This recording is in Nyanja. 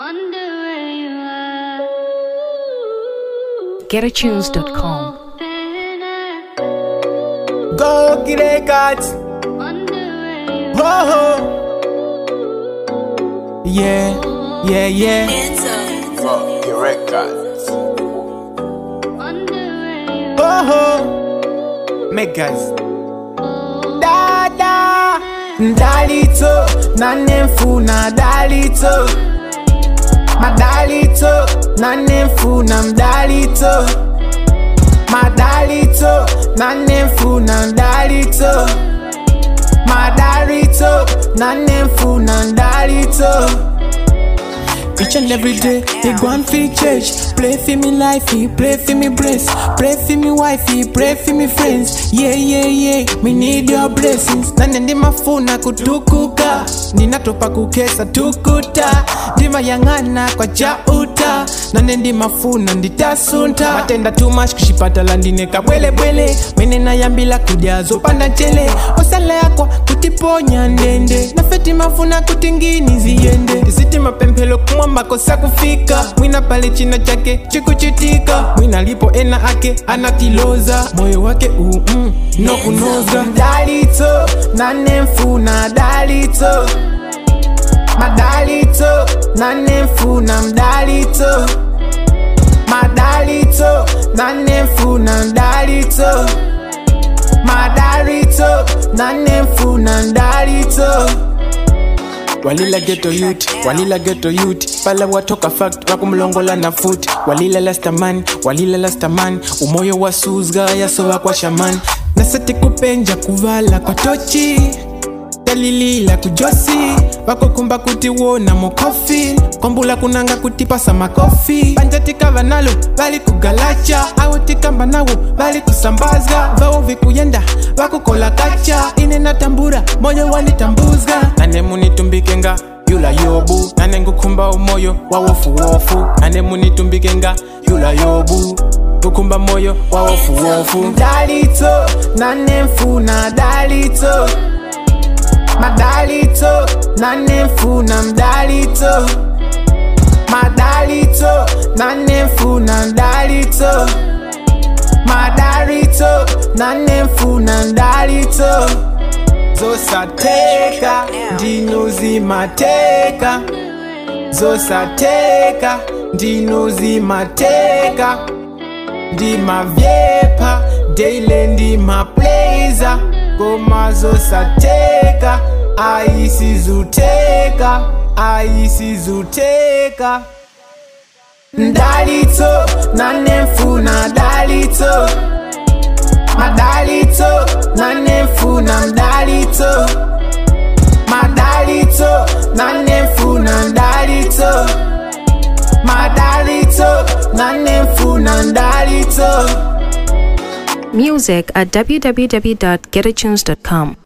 GetAtunes.com. Go get a cut. Oh, yeah, yeah, yeah. Fuck your records. Oh, megas. Dada, Dalito, nanemfuna Dalito. Madalito, nanemfuna Mdalito. Madalito, nanemfuna Mdalito. Madarito, nanemfuna Mdalito. Each and every day, they go and feel church. Pray for me life, pray for me breast. Pray for me wifey, pray for me friends. Yeah, yeah, yeah, me need your blessings. Nane ndima funa kutukuka, ninatopa kukesa tukuta. Ndima yangana kwa chauta, nane ndima funa nditasunta. Matenda too much kushipata landine kabwele bwele. Mene na yambila kujazo panda chele. Osala yako kutiponya ndende. Na feti mafuna kutingini ziende. Isiti mapempelo kumwamba kosa kufika. Mwina pale china chake chikuchitika. Mwina lipo ena ake anatiloza. Moyo wake no kunoza. Dalito, nanemfuna Dalito. Madalito, nanemfuna Mdalito. Madalito, nanemfuna Mdalito. Madarito, nanemfuna Mdalito. Walila ghetto youth, pala watoka fact, wakumlongola na foot. Walila last man, umoyo wa suzga ya sowa kwa shaman. Nasati kupenja kuvala kwa tochi, talilila kujosi. Wako kumba kuti wona mokofi, kombula kunanga kutipasa makofi. Panjatika vanalo, bali kugalacha. Awotika mbanawo, bali kusambaza. Vao vikuyenda, wako kola kacha. Ine natambura, moyo walitambuzga. Nane munitumbikenga, yula yobu. Nane ngukumba umoyo, wawofu wofu. Nane munitumbikenga, yula yobu. Ngukumba moyo, wawofu wofu. Dalito, nane mfuna Dalito. Madalito, nanemfuna Mdalito. Madalito, nanemfuna Mdalito. Madarito, nanemfuna Mdalito. Zosateka, ndinozimateka. Zosateka, ndinozimateka. Ndimavyepa, daily ndimaplayza. Goma zosateka, aisizuteka. Mdalito, nanemfuna Dalito. Madalito, nanemfuna Mdalito. Madalito, nanemfuna Mdalito. Madarito, nanemfuna Mdalito. Music at www.getatunes.com.